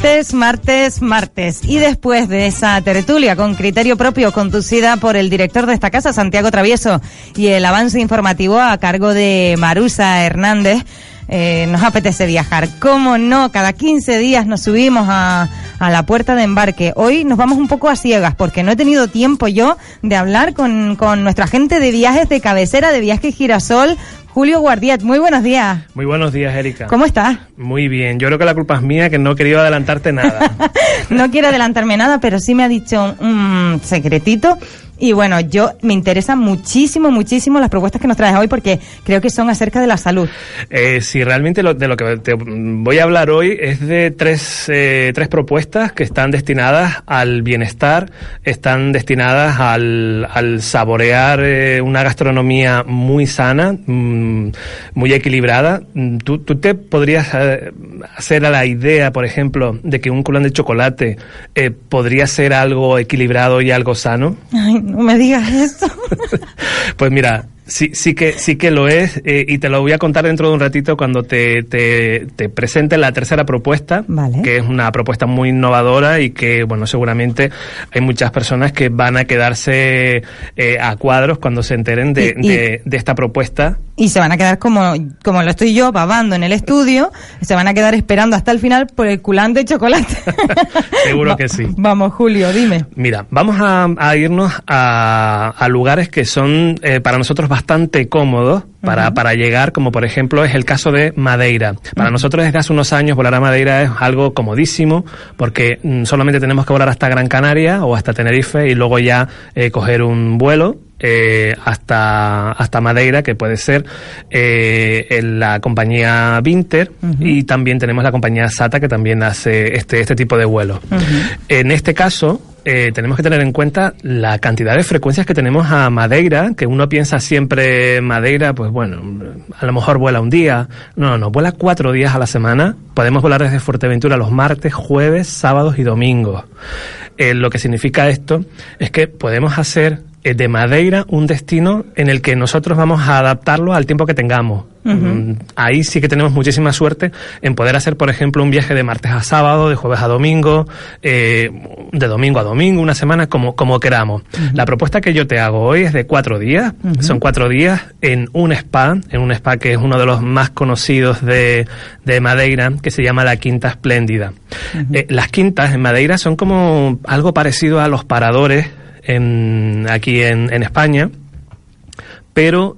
martes. Y después de esa tertulia con criterio propio conducida por el director de esta casa, Santiago Travieso, y el avance informativo a cargo de Marusa Hernández, nos apetece viajar. ¿Cómo no? Cada 15 días nos subimos a la puerta de embarque. Hoy nos vamos un poco a ciegas porque no he tenido tiempo yo de hablar con nuestro agente de viajes de cabecera de Viajes Girasol, Julio Guardiet. Muy buenos días. Muy buenos días, Erika. ¿Cómo estás? Muy bien. Yo creo que la culpa es mía, que no he querido adelantarte nada. No quiero adelantarme nada, pero sí me ha dicho un secretito. Y bueno, me interesan muchísimo las propuestas que nos traes hoy porque creo que son acerca de la salud. Sí, realmente de lo que te voy a hablar hoy es de tres propuestas que están destinadas al bienestar, están destinadas al saborear una gastronomía muy sana, muy equilibrada. ¿Tú te podrías hacer a la idea, por ejemplo, de que un culán de chocolate podría ser algo equilibrado y algo sano? Ay, no me digas esto. Pues mira, sí que lo es, y te lo voy a contar dentro de un ratito cuando te presente la tercera propuesta, vale, que es una propuesta muy innovadora y que, bueno, seguramente hay muchas personas que van a quedarse a cuadros cuando se enteren de esta propuesta. Y se van a quedar como lo estoy yo, babando en el estudio, se van a quedar esperando hasta el final por el culán de chocolate. Seguro que sí. Vamos, Julio, dime. Mira, vamos a irnos a lugares que son para nosotros bastante cómodos para llegar, como por ejemplo es el caso de Madeira. Para nosotros desde hace unos años volar a Madeira es algo comodísimo porque solamente tenemos que volar hasta Gran Canaria o hasta Tenerife y luego ya coger un vuelo hasta Madeira, que puede ser en la compañía Vinter, y también tenemos la compañía SATA, que también hace este tipo de vuelos. En este caso tenemos que tener en cuenta la cantidad de frecuencias que tenemos a Madeira, que uno piensa siempre Madeira, pues bueno, a lo mejor vuela un día. No, vuela 4 días a la semana. Podemos volar desde Fuerteventura los martes, jueves, sábados y domingos. Lo que significa esto es que podemos hacer de Madeira un destino en el que nosotros vamos a adaptarlo al tiempo que tengamos. Ahí sí que tenemos muchísima suerte en poder hacer, por ejemplo, un viaje de martes a sábado, de jueves a domingo, de domingo a domingo, una semana, como queramos. La propuesta que yo te hago hoy es de 4 días. Son 4 días en un spa que es uno de los más conocidos de Madeira, que se llama la Quinta Espléndida. Las quintas en Madeira son como algo parecido a los paradores aquí en España, pero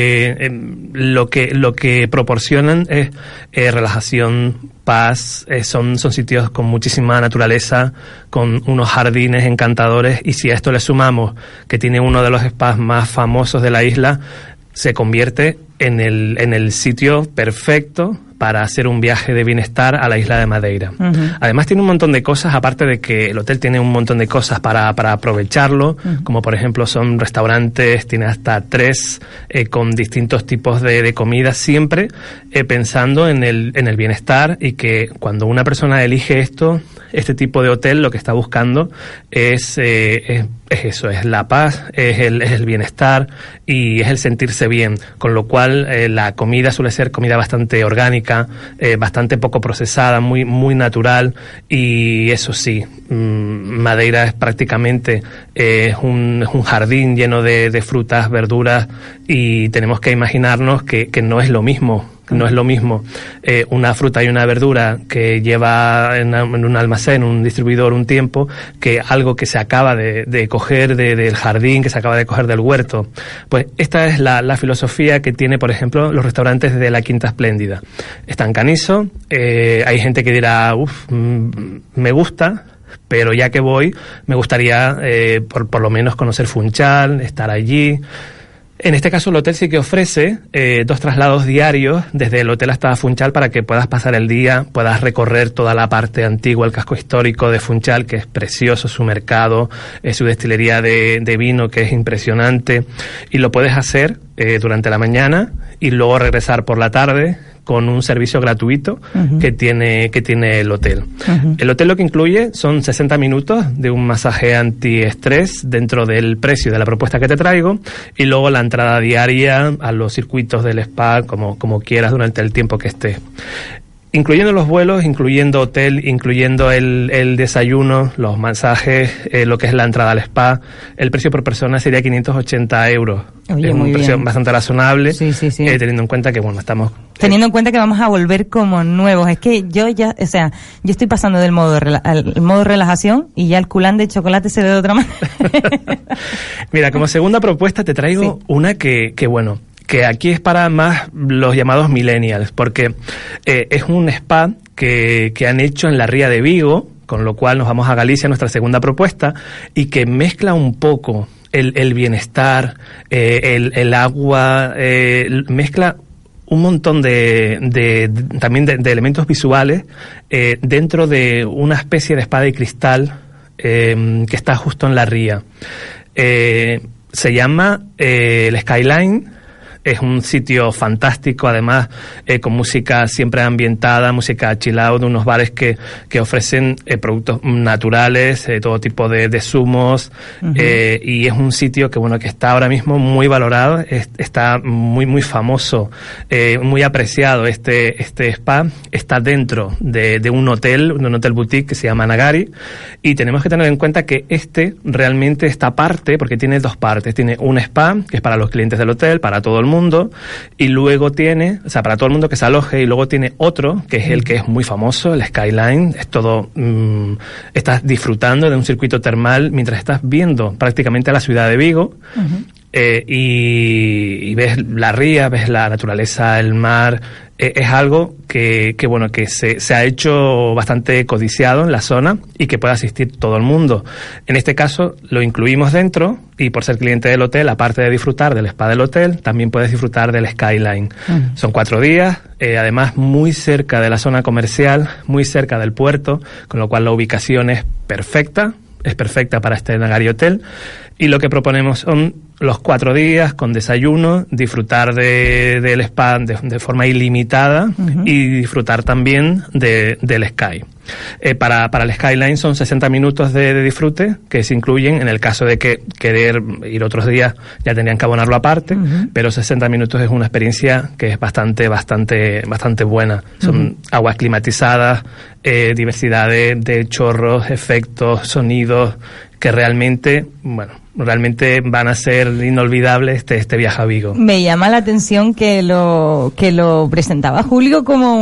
lo que proporcionan es relajación, paz, son sitios con muchísima naturaleza, con unos jardines encantadores, y si a esto le sumamos que tiene uno de los spas más famosos de la isla, se convierte en el sitio perfecto para hacer un viaje de bienestar a la isla de Madeira. Además tiene un montón de cosas, aparte de que el hotel tiene un montón de cosas para aprovecharlo, como por ejemplo son restaurantes, tiene hasta 3 con distintos tipos de comida, siempre pensando en el bienestar, y que cuando una persona elige este tipo de hotel, lo que está buscando es eso, es la paz, es el bienestar y es el sentirse bien, con lo cual la comida suele ser comida bastante orgánica, bastante poco procesada, muy natural, y eso sí, Madeira es prácticamente un jardín lleno de frutas, verduras, y tenemos que imaginarnos que no es lo mismo. No es lo mismo una fruta y una verdura que lleva en un almacén, un distribuidor, un tiempo, que algo que se acaba de coger del jardín, que se acaba de coger del huerto. Pues esta es la filosofía que tiene, por ejemplo, los restaurantes de la Quinta Espléndida. Está en Caniso, hay gente que dirá, me gusta, pero ya que voy, me gustaría por lo menos conocer Funchal, estar allí. En este caso el hotel sí que ofrece 2 traslados diarios desde el hotel hasta Funchal para que puedas pasar el día, puedas recorrer toda la parte antigua, el casco histórico de Funchal, que es precioso, su mercado, su destilería de vino, que es impresionante, y lo puedes hacer durante la mañana y luego regresar por la tarde con un servicio gratuito que tiene el hotel. El hotel lo que incluye son 60 minutos de un masaje antiestrés dentro del precio de la propuesta que te traigo, y luego la entrada diaria a los circuitos del spa como quieras durante el tiempo que estés. Incluyendo los vuelos, incluyendo hotel, incluyendo el desayuno, los masajes, lo que es la entrada al spa, el precio por persona sería 580 euros. Oye, es un precio bastante razonable, sí. Teniendo en cuenta que, bueno, estamos... Teniendo en cuenta que vamos a volver como nuevos. Es que yo estoy pasando del al modo relajación y ya el culán de chocolate se ve de otra manera. Mira, como segunda propuesta te traigo una que aquí es para más los llamados millennials, porque es un spa que han hecho en la Ría de Vigo, con lo cual nos vamos a Galicia, nuestra segunda propuesta, y que mezcla un poco el bienestar, el agua, mezcla un montón también de elementos visuales dentro de una especie de spa de cristal que está justo en la ría. Se llama el Skyline. Es un sitio fantástico, además con música siempre ambientada, música chill out, unos bares que ofrecen productos naturales, todo tipo de zumos, y es un sitio que está ahora mismo muy valorado, está muy famoso, muy apreciado este spa. Está dentro de un hotel boutique que se llama Nagari, y tenemos que tener en cuenta que realmente esta parte, porque tiene dos partes, tiene un spa que es para los clientes del hotel, para todo el mundo, y luego tiene, para todo el mundo que se aloje, y luego tiene otro, que es el que es muy famoso, el Skyline. Es todo, estás disfrutando de un circuito termal mientras estás viendo prácticamente la ciudad de Vigo, y ves la ría, ves la naturaleza, el mar. Es algo que se ha hecho bastante codiciado en la zona y que puede asistir todo el mundo. En este caso lo incluimos dentro, y por ser cliente del hotel, aparte de disfrutar del spa del hotel, también puedes disfrutar del Skyline. Son 4 días, además muy cerca de la zona comercial, muy cerca del puerto, con lo cual la ubicación es perfecta para este Nagari Hotel. Y lo que proponemos son los 4 días con desayuno, disfrutar del spa de forma ilimitada, y disfrutar también del Sky. Para el Skyline son 60 minutos de disfrute que se incluyen. En el caso de que querer ir otros días ya tendrían que abonarlo aparte, pero 60 minutos es una experiencia que es bastante buena. Son aguas climatizadas, diversidad de chorros, efectos, sonidos, que realmente van a ser inolvidables este viaje a Vigo. Me llama la atención que lo presentaba Julio como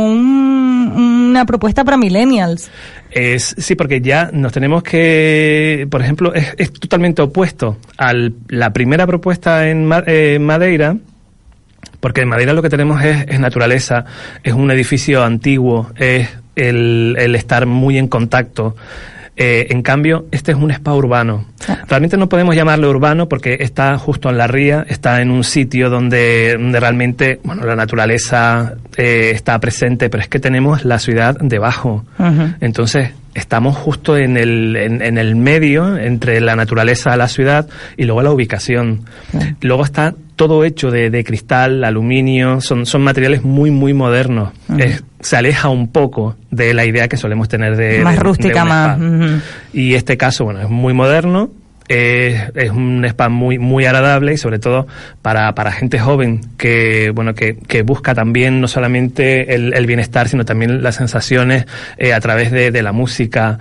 una propuesta para millennials. Sí, porque ya nos tenemos que, por ejemplo, es totalmente opuesto a la primera propuesta en Madeira, porque en Madeira lo que tenemos es naturaleza, es un edificio antiguo, es el estar muy en contacto. En cambio, este es un spa urbano. Realmente no podemos llamarlo urbano porque está justo en la ría, está en un sitio donde realmente, la naturaleza está presente, pero es que tenemos la ciudad debajo. Entonces, estamos justo en el medio, entre la naturaleza, la ciudad, y luego la ubicación. Luego está todo hecho de cristal, aluminio, son materiales muy modernos. Se aleja un poco de la idea que solemos tener de más rústica, más. Y este caso, es muy moderno. Es un spa muy agradable, y sobre todo para gente joven que busca también no solamente el bienestar, sino también las sensaciones a través de la música,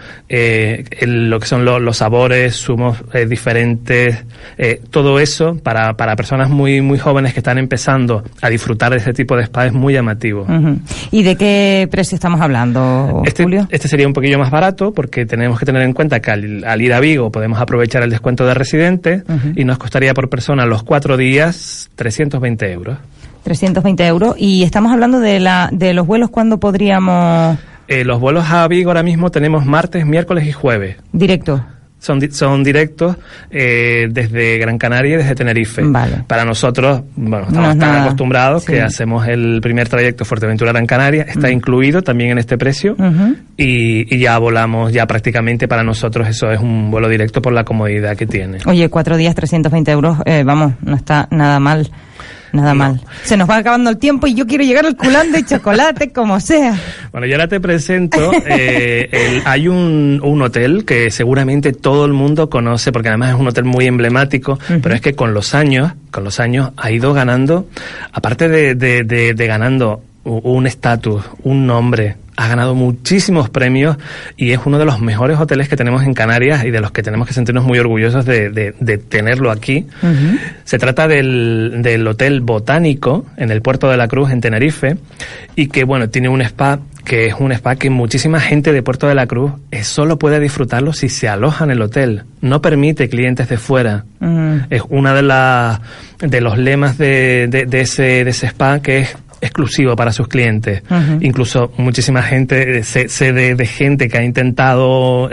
lo que son los sabores, zumos diferentes, todo eso para personas muy jóvenes que están empezando a disfrutar de este tipo de spa es muy llamativo. ¿Y de qué precio estamos hablando, Julio? Este sería un poquillo más barato, porque tenemos que tener en cuenta que al ir a Vigo podemos aprovechar el descuento de residente, y nos costaría por persona los 4 días 320 euros. 320 euros. Y estamos hablando de los vuelos. ¿Cuándo podríamos...? Los vuelos a Vigo ahora mismo tenemos martes, miércoles y jueves. ¿Directo? Son directos desde Gran Canaria y desde Tenerife. Vale. Para nosotros, estamos tan acostumbrados que hacemos el primer trayecto Fuerteventura-Gran Canaria, está incluido también en este precio, y ya volamos, ya prácticamente para nosotros eso es un vuelo directo por la comodidad que tiene. Oye, 4 días, 320 euros, no está nada mal. Mal. Se nos va acabando el tiempo y yo quiero llegar al culán de chocolate como sea. Bueno, yo ahora te presento, hay un hotel que seguramente todo el mundo conoce, porque además es un hotel muy emblemático, pero es que con los años ha ido ganando, aparte de ganando un estatus, un nombre, ha ganado muchísimos premios y es uno de los mejores hoteles que tenemos en Canarias y de los que tenemos que sentirnos muy orgullosos de tenerlo aquí. Uh-huh. Se trata del Hotel Botánico en el Puerto de la Cruz, en Tenerife, y que, bueno, tiene un spa que es un spa que muchísima gente de Puerto de la Cruz solo puede disfrutarlo si se aloja en el hotel. No permite clientes de fuera. Es una de los lemas de ese spa, que es exclusivo para sus clientes. Uh-huh. Incluso muchísima gente, sé de gente que ha intentado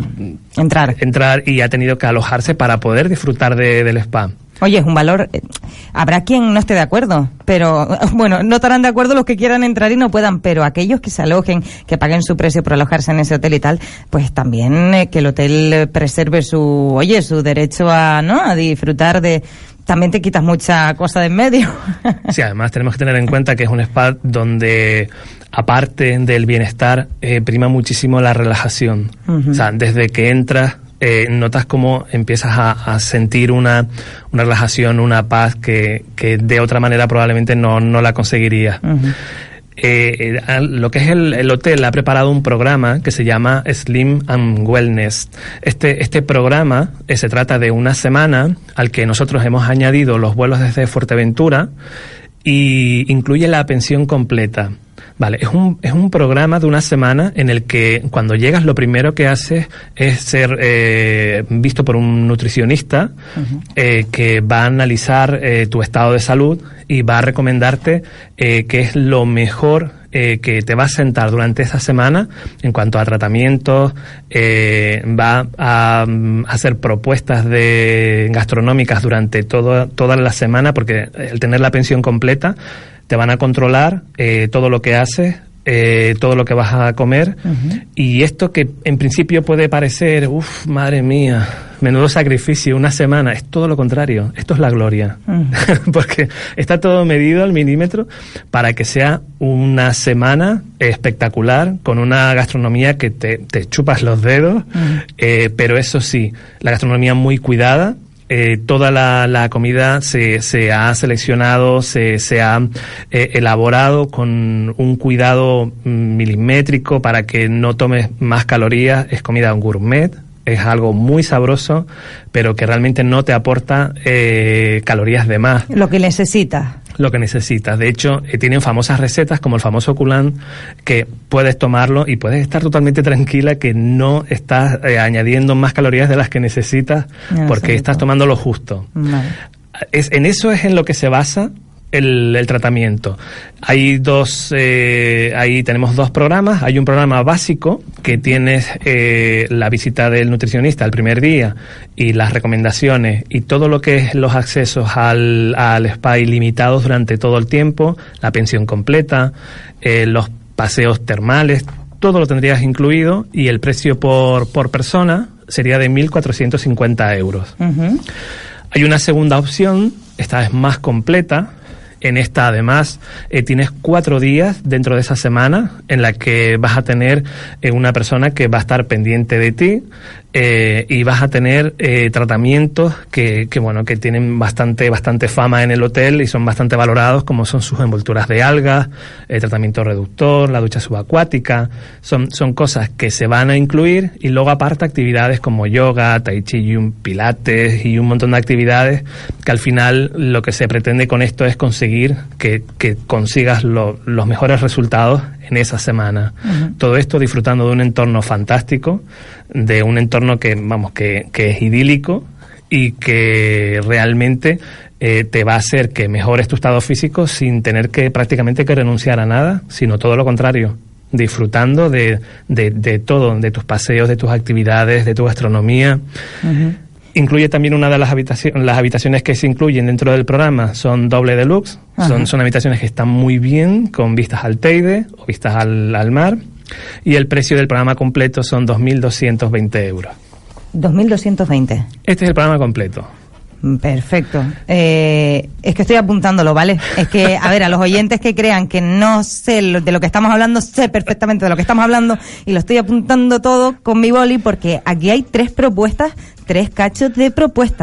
entrar y ha tenido que alojarse para poder disfrutar del spa. Oye, es un valor. Habrá quien no esté de acuerdo, pero bueno, no estarán de acuerdo los que quieran entrar y no puedan, pero aquellos que se alojen, que paguen su precio por alojarse en ese hotel y tal, pues también que el hotel preserve su derecho a disfrutar de. También te quitas mucha cosa de en medio. Sí, además tenemos que tener en cuenta que es un spa donde, aparte del bienestar, prima muchísimo la relajación. Uh-huh. O sea, desde que entras, notas cómo empiezas a sentir una relajación, una paz que de otra manera probablemente no la conseguirías. Uh-huh. Lo que es el hotel ha preparado un programa que se llama Slim and Wellness. Este programa se trata de una semana al que nosotros hemos añadido los vuelos desde Fuerteventura y incluye la pensión completa. Vale, es un programa de una semana en el que cuando llegas lo primero que haces es ser visto por un nutricionista. Uh-huh. Que va a analizar tu estado de salud y va a recomendarte qué es lo mejor que te va a sentar durante esa semana en cuanto a tratamientos. Va a hacer propuestas gastronómicas durante toda la semana, porque el tener la pensión completa te van a controlar todo lo que haces, todo lo que vas a comer. Uh-huh. Y esto que en principio puede parecer, madre mía, menudo sacrificio, una semana, es todo lo contrario. Esto es la gloria. Uh-huh. Porque está todo medido al milímetro para que sea una semana espectacular, con una gastronomía que te chupas los dedos. Uh-huh. Pero eso sí, la gastronomía muy cuidada. Toda la comida se ha seleccionado, se ha elaborado con un cuidado milimétrico para que no tomes más calorías. Es comida gourmet, es algo muy sabroso, pero que realmente no te aporta calorías de más. Lo que necesitas. Lo que necesitas. De hecho, tienen famosas recetas como el famoso culán, que puedes tomarlo y puedes estar totalmente tranquila que no estás añadiendo más calorías de las que necesitas, porque estás tomando lo justo. Vale. En eso es en lo que se basa el tratamiento. Ahí tenemos dos programas. Hay un programa básico que tienes la visita del nutricionista el primer día y las recomendaciones y todo lo que es los accesos al spa ilimitados durante todo el tiempo, la pensión completa, los paseos termales, todo lo tendrías incluido, y el precio por persona sería de 1.450 euros. Uh-huh. Hay una segunda opción, esta es más completa. En esta, además, tienes 4 días dentro de esa semana en la que vas a tener una persona que va a estar pendiente de ti, y vas a tener tratamientos que tienen bastante fama en el hotel y son bastante valorados, como son sus envolturas de algas, tratamiento reductor, la ducha subacuática. Son cosas que se van a incluir, y luego aparte actividades como yoga, tai chi, pilates y un montón de actividades que al final lo que se pretende con esto es conseguir que consigas los mejores resultados en esa semana. Uh-huh. Todo esto disfrutando de un entorno fantástico, de un entorno que es idílico y que realmente te va a hacer que mejores tu estado físico sin tener que prácticamente que renunciar a nada, sino todo lo contrario, disfrutando de todo, de tus paseos, de tus actividades, de tu gastronomía. Uh-huh. Incluye también una de las habitaciones que se incluyen dentro del programa, son doble deluxe. Son habitaciones que están muy bien, con vistas al Teide o vistas al mar, y el precio del programa completo son 2.220 euros. 2.220. Este es el programa completo. Perfecto. Es que estoy apuntándolo, ¿vale? Es que, a ver, a los oyentes que crean que no sé de lo que estamos hablando, sé perfectamente de lo que estamos hablando, y lo estoy apuntando todo con mi boli, porque aquí hay 3 propuestas, 3 cachos de propuestas.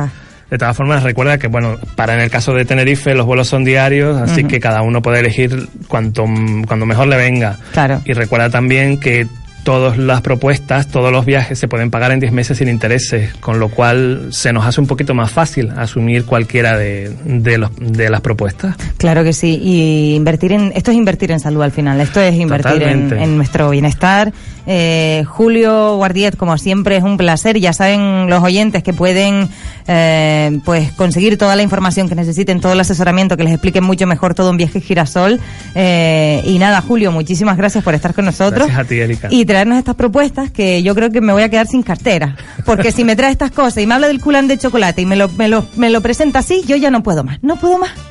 De todas formas, recuerda que, bueno, en el caso de Tenerife los vuelos son diarios, así que cada uno puede elegir cuando mejor le venga. Claro. Y recuerda también que todas las propuestas, todos los viajes se pueden pagar en 10 meses sin intereses, con lo cual se nos hace un poquito más fácil asumir cualquiera de las propuestas. Claro que sí, y esto es invertir en salud al final, esto es invertir en nuestro bienestar. Julio Guardiet, como siempre, es un placer. Ya saben los oyentes que pueden pues conseguir toda la información que necesiten, todo el asesoramiento, que les expliquen mucho mejor todo en Viajes Girasol. Y nada, Julio, muchísimas gracias por estar con nosotros. Gracias a ti, Erika. Y traernos estas propuestas, que yo creo que me voy a quedar sin cartera, porque si me trae estas cosas y me habla del culán de chocolate y me lo presenta así, yo ya no puedo más.